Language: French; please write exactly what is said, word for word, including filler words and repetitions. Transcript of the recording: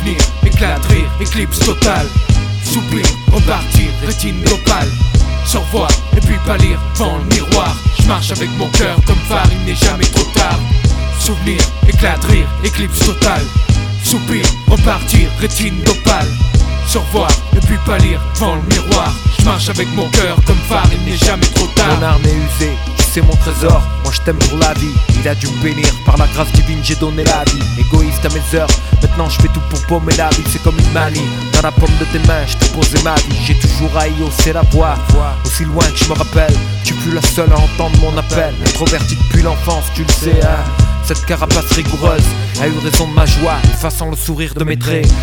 Souvenir, éclat de rire, éclipse totale. Soupir, repartir, rétine d'opale. Se revoir et puis pâlir devant le miroir. Je marche avec mon cœur comme phare, il n'est jamais trop tard. Souvenir, éclat de rire, éclipse totale. Soupir, repartir, rétine d'opale. Se revoir et puis pâlir devant le miroir. Je marche avec mon cœur comme phare, il n'est jamais trop tard. Mon arme est usée, c'est mon trésor. Moi je t'aime pour la vie. Il a dû me bénir, par la grâce divine j'ai donné la vie. Égoïste à mes heures, maintenant je fais tout pour paumer la vie. C'est comme une manie, dans la paume de tes mains je t'ai posé ma vie. J'ai toujours haï hausser la voix, aussi loin que je me rappelle. Tu fus la seule à entendre mon appel. Introverti depuis l'enfance, tu le sais hein. Cette carapace rigoureuse a eu raison de ma joie, effaçant le sourire de mes traits.